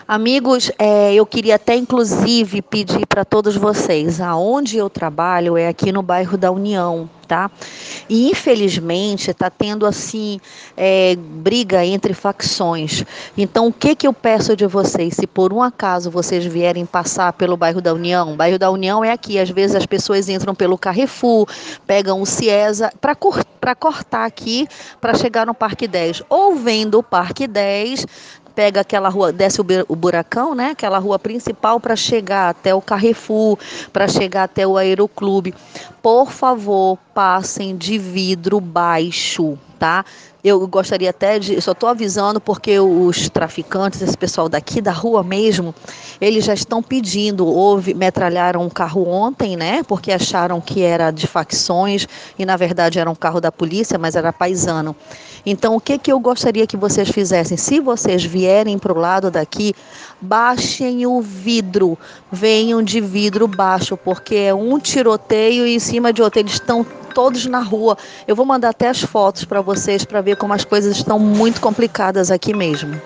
Amigos, eu queria até inclusive pedir para todos vocês, aonde eu trabalho é aqui no bairro da União, tá? E infelizmente está tendo assim briga entre facções. Então, o que que eu peço de vocês? Se por um acaso vocês vierem passar pelo bairro da União é aqui. Às vezes as pessoas entram pelo Carrefour, pegam o Ciesa para cortar aqui para chegar no Parque 10. Ou vem do Parque 10, pega aquela rua, desce o Buracão, né? Aquela rua principal para chegar até o Carrefour, para chegar até o Aeroclube. Por favor, passem de vidro baixo, tá? Eu gostaria até de, eu só estou avisando porque os traficantes, esse pessoal daqui da rua mesmo, eles já estão pedindo, metralharam um carro ontem, né? Porque acharam que era de facções e na verdade era um carro da polícia, mas era paisano. Então, o que que eu gostaria que vocês fizessem? Se vocês vierem para o lado daqui, baixem o vidro, venham de vidro baixo, porque é um tiroteio e em cima de outro, eles estão todos na rua. Eu vou mandar até as fotos para vocês para ver como as coisas estão muito complicadas aqui mesmo.